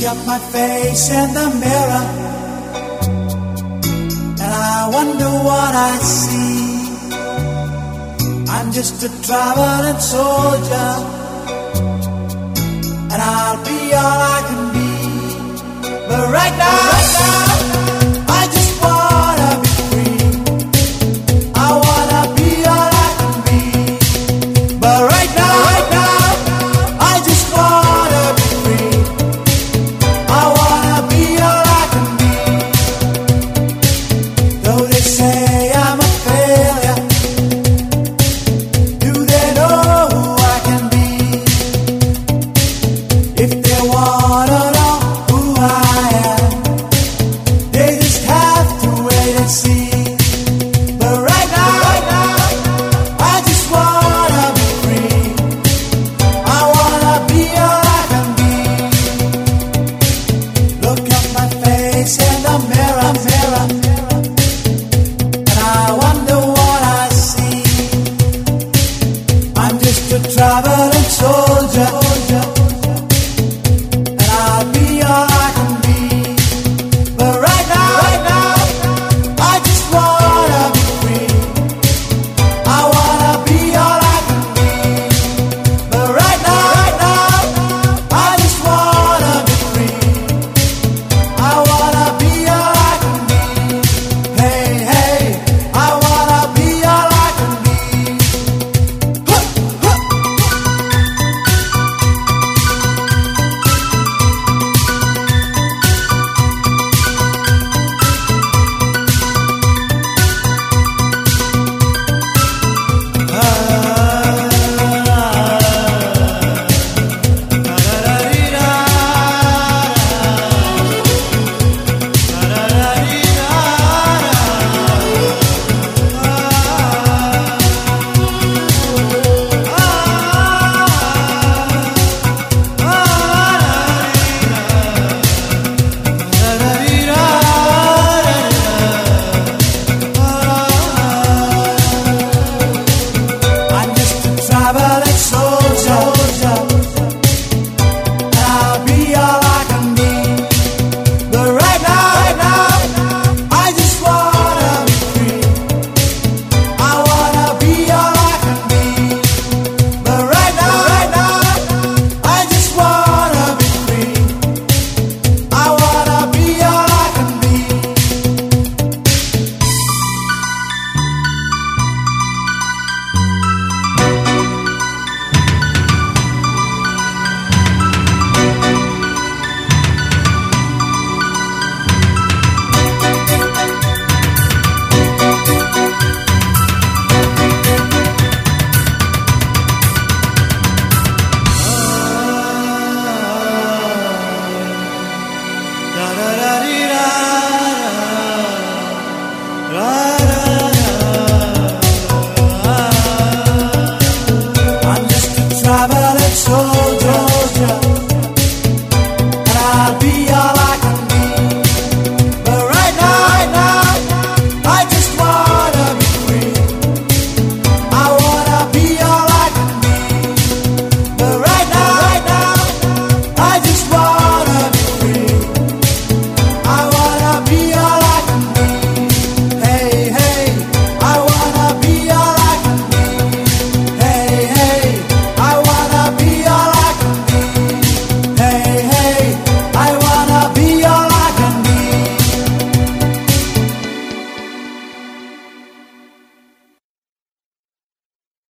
at my face in the mirror, and I wonder what I see. I'm just a traveling soldier, and I'll be all I can be. But right now, I just wanna be free. I wanna be all I can be. But right now, I just wanna be free. I wanna be all I can be. Though they say I'm a failure, do they know who I can be? If they wanna know who I am, they just have to wait and see. But right now, I just wanna be free. I wanna be all I can be. Look at my face in the mirror, and I wonder what I see. I'm just a traveling soldier,